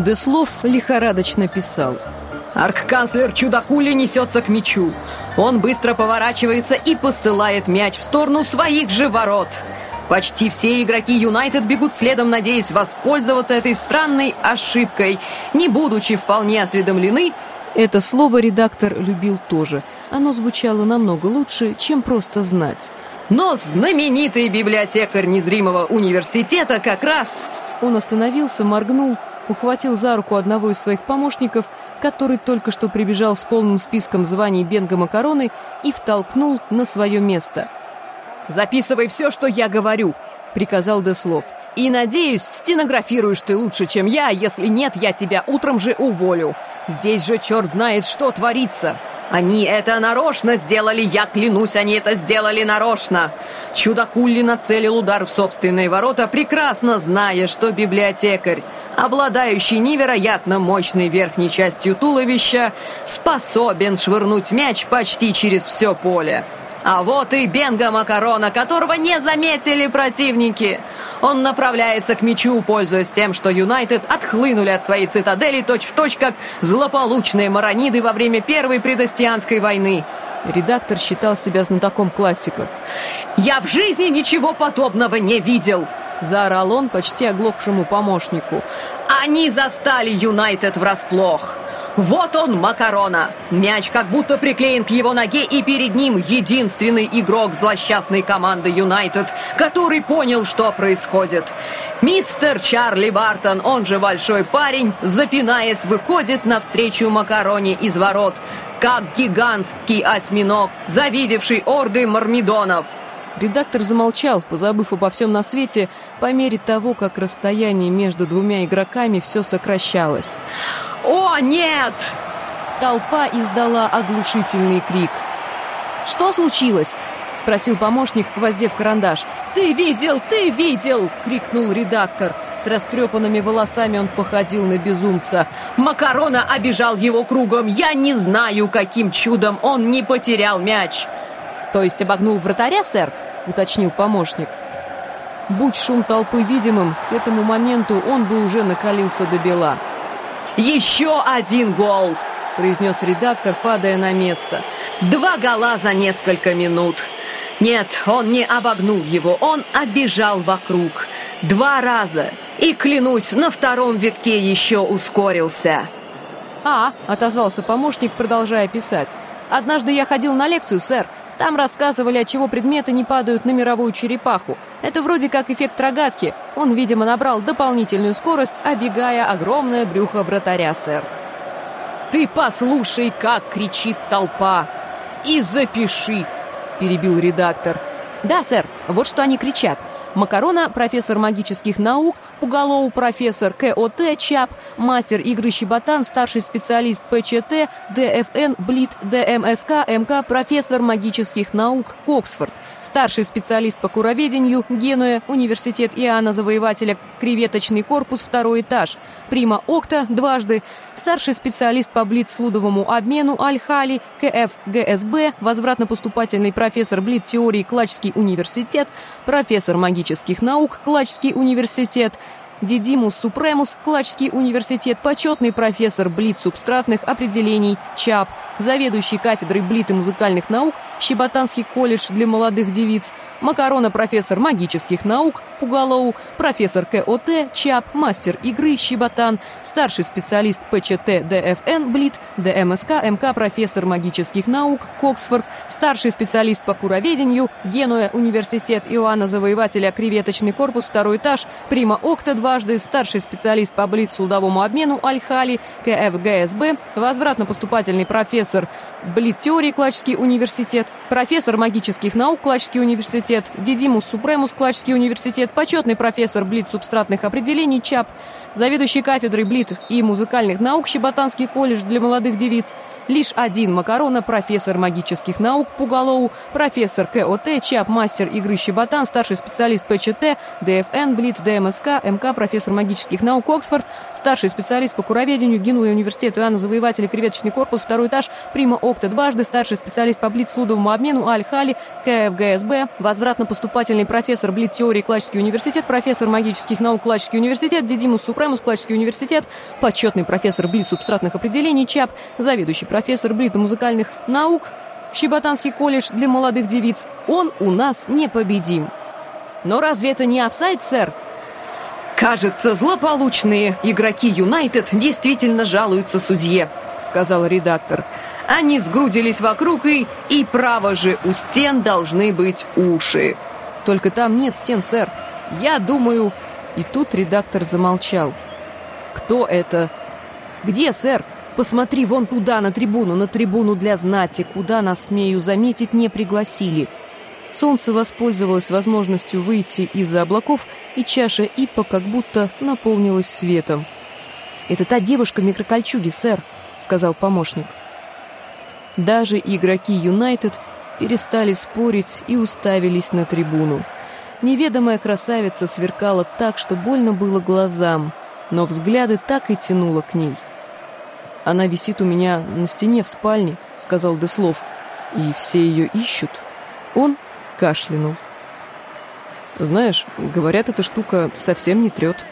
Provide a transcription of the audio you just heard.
Деслов лихорадочно писал. Архканцлер Чудакули несется к мячу. Он быстро поворачивается и посылает мяч в сторону своих же ворот. Почти все игроки Юнайтед бегут следом, надеясь воспользоваться этой странной ошибкой, не будучи вполне осведомлены. Это слово редактор любил тоже. Оно звучало намного лучше, чем просто знать. Но знаменитый библиотекарь незримого университета как раз... Он остановился, моргнул, ухватил за руку одного из своих помощников, который только что прибежал с полным списком званий Бенга Макароны, и втолкнул на свое место. «Записывай все, что я говорю», — приказал Деслов. «И, надеюсь, стенографируешь ты лучше, чем я, если нет, я тебя утром же уволю. Здесь же черт знает, что творится. Они это нарочно сделали, я клянусь, они это сделали нарочно». Чудакули нацелил удар в собственные ворота, прекрасно зная, что библиотекарь, обладающий невероятно мощной верхней частью туловища, способен швырнуть мяч почти через все поле. А вот и Бенга Макарона, которого не заметили противники. Он направляется к мячу, пользуясь тем, что Юнайтед отхлынули от своей цитадели точь-в-точь, как злополучные марониды во время Первой предостианской войны. Редактор считал себя знатоком классиков. «Я в жизни ничего подобного не видел!» — заорал он почти оглохшему помощнику. «Они застали Юнайтед врасплох! Вот он, Макарона! Мяч как будто приклеен к его ноге, и перед ним единственный игрок злосчастной команды Юнайтед, который понял, что происходит. Мистер Чарли Бартон, он же большой парень, запинаясь, выходит навстречу Макароне из ворот, как гигантский осьминог, завидевший орды мормидонов». Редактор замолчал, позабыв обо всем на свете, по мере того, как расстояние между двумя игроками все сокращалось. «О, нет!» Толпа издала оглушительный крик. «Что случилось?» — спросил помощник, воздев карандаш. «Ты видел! Ты видел!» — крикнул редактор. С растрепанными волосами он походил на безумца. «Макарона обежал его кругом. Я не знаю, каким чудом он не потерял мяч». «То есть обогнул вратаря, сэр?» — уточнил помощник. Будь шум толпы видимым, к этому моменту он бы уже накалился до бела. «Еще один гол!» — произнес редактор, падая на место. 2 гола за несколько минут. Нет, он не обогнул его, он обежал вокруг. 2 раза. И, клянусь, на втором витке еще ускорился. Отозвался помощник, продолжая писать. «Однажды я ходил на лекцию, сэр. Там рассказывали, отчего предметы не падают на мировую черепаху. Это вроде как эффект рогатки. Он, видимо, набрал дополнительную скорость, оббегая огромное брюхо вратаря, сэр». «Ты послушай, как кричит толпа! И запиши!» — перебил редактор. «Да, сэр, вот что они кричат. Макарона, профессор магических наук, Пугалоу, профессор КОТ, ЧАП, мастер игры Щеботан, старший специалист ПЧТ, ДФН, БЛИТ, ДМСК, МК, профессор магических наук, Оксфорд, старший специалист по куроведению, Генуя, университет Иоанна Завоевателя, креветочный корпус, 2 этаж, Прима Окта, дважды, старший специалист по блиц-слудовому обмену, Аль-Хали, КФ, ГСБ, возвратно-поступательный профессор блиц-теории, Клачский университет, профессор магических наук, Клачский университет, Дидимус Супремус, Клачский университет, почетный профессор блиц-субстратных определений, ЧАП, заведующий кафедрой блит и музыкальных наук, Щеботанский колледж для молодых девиц, Макарона, профессор магических наук, Пугалоу, профессор КОТ, ЧАП, мастер игры, Щеботан, старший специалист ПЧТ, ДФН, БЛИТ, ДМСК, МК, профессор магических наук, Оксфорд, старший специалист по куроведению, Генуя, университет Иоанна Завоевателя, креветочный корпус, 2 этаж, Прима Окта, дважды, старший специалист по блиц-слудовому обмену, Аль-Хали, КФ, ГСБ, возвратно-поступательный профессор блит-теории, Клачский университет, профессор магических наук, Клачский университет, Дидимус Супремус, Клачский университет, почетный профессор блиц-субстратных определений, ЧАП, заведующий кафедрой блит и музыкальных наук, Щеботанский колледж для молодых девиц, Лишь один Макарона, профессор магических наук Пугалоу, профессор КОТ Чап, мастер игры Щеботан, старший специалист ПЧТ, ДФН, БЛИТ, ДМСК, МК, профессор магических наук Оксфорд, старший специалист по куроведению, Генуя университет, Иоанна Завоеватель, креветочный корпус, второй этаж, Прима Окта дважды, старший специалист по блиц-слудовому обмену, Аль-Хали, КФГСБ, возвратно-поступательный профессор блиц-теории, Клачский университет, профессор магических наук, Клачский университет, Дидимус Супремус, Клачский университет, почетный профессор блиц-субстратных определений, ЧАП, заведующий профессор блиц-музыкальных наук, Щеботанский колледж для молодых девиц. Он у нас непобедим. Но разве это не офсайд, сэр? «Кажется, злополучные игроки Юнайтед действительно жалуются судье», — сказал редактор. «Они сгрудились вокруг, и право же, у стен должны быть уши». «Только там нет стен, сэр. Я думаю...» И тут редактор замолчал. «Кто это?» «Где, сэр? Посмотри вон туда, на трибуну для знати, куда нас, смею заметить, не пригласили». Солнце воспользовалось возможностью выйти из-за облаков, и чаша Иппа как будто наполнилась светом. «Это та девушка в микрокольчуге, сэр», — сказал помощник. Даже игроки Юнайтед перестали спорить и уставились на трибуну. Неведомая красавица сверкала так, что больно было глазам, но взгляды так и тянуло к ней. «Она висит у меня на стене в спальне», — сказал Деслов, — «и все ее ищут». Он кашлянул. «Знаешь, говорят, эта штука совсем не трет».